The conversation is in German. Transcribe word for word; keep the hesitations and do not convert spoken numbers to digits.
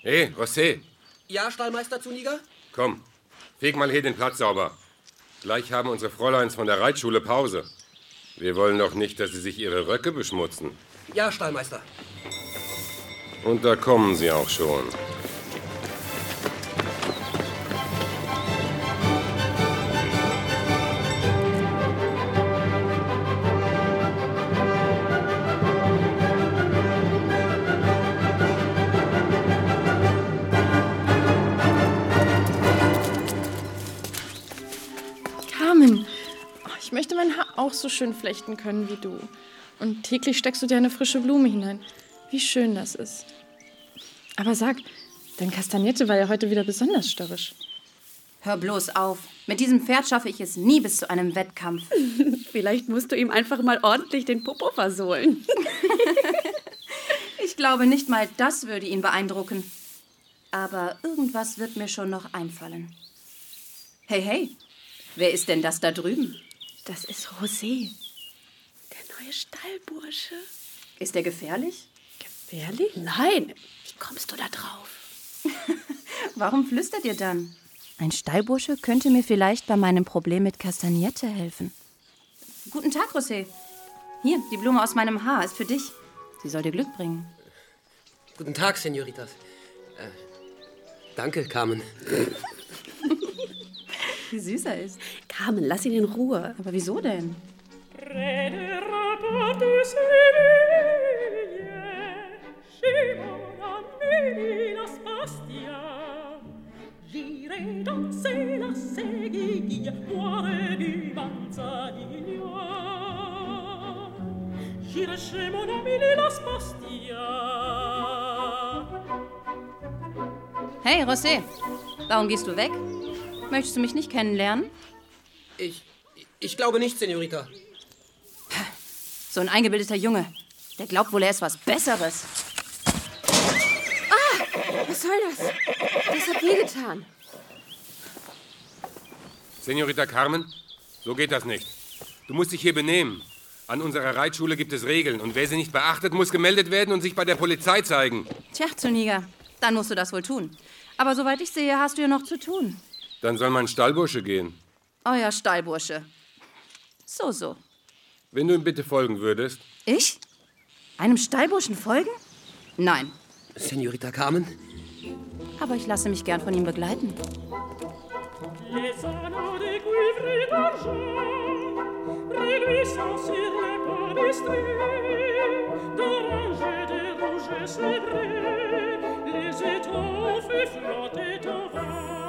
Hey, José. Ja, Stallmeister Zuniga? Komm, feg mal hier den Platz sauber. Gleich haben unsere Fräuleins von der Reitschule Pause. Wir wollen doch nicht, dass sie sich ihre Röcke beschmutzen. Ja, Stallmeister. Und da kommen sie auch schon. Carmen, oh, ich möchte mein Haar auch so schön flechten können wie du. Und täglich steckst du dir eine frische Blume hinein. Wie schön das ist. Aber sag, dein Kastaniette war ja heute wieder besonders störrisch. Hör bloß auf. Mit diesem Pferd schaffe ich es nie bis zu einem Wettkampf. Vielleicht musst du ihm einfach mal ordentlich den Popo versohlen. Ich glaube, nicht mal das würde ihn beeindrucken. Aber irgendwas wird mir schon noch einfallen. Hey, hey, wer ist denn das da drüben? Das ist José, der neue Stallbursche. Ist er gefährlich? Gefährlich? Nein. Wie kommst du da drauf? Warum flüstert ihr dann? Ein Stallbursche könnte mir vielleicht bei meinem Problem mit Kastaniette helfen. Guten Tag, José. Hier, die Blume aus meinem Haar ist für dich. Sie soll dir Glück bringen. Guten Tag, Senoritas. Äh, danke, Carmen. Wie süß er ist. Carmen, lass ihn in Ruhe. Aber wieso denn? Hey, José, warum gehst du weg? Möchtest du mich nicht kennenlernen? Ich, ich glaube nicht, Senorita. So ein eingebildeter Junge. Der glaubt wohl, er ist was Besseres. Ah, was soll das? Das hat wehgetan. Senorita Carmen, so geht das nicht. Du musst dich hier benehmen. An unserer Reitschule gibt es Regeln und wer sie nicht beachtet, muss gemeldet werden und sich bei der Polizei zeigen. Tja, Zuniga, dann musst du das wohl tun. Aber soweit ich sehe, hast du ja noch zu tun. Dann soll mein Stallbursche gehen. Euer Stallbursche. So, so. Wenn du ihm bitte folgen würdest. Ich? Einem Stallburschen folgen? Nein. Senorita Carmen? Aber ich lasse mich gern von ihm begleiten. Les anneaux de cuivre et d'argent reluisant sur les banistrés, d'orange et de rouge cébré, les étoffes flottaient au vent.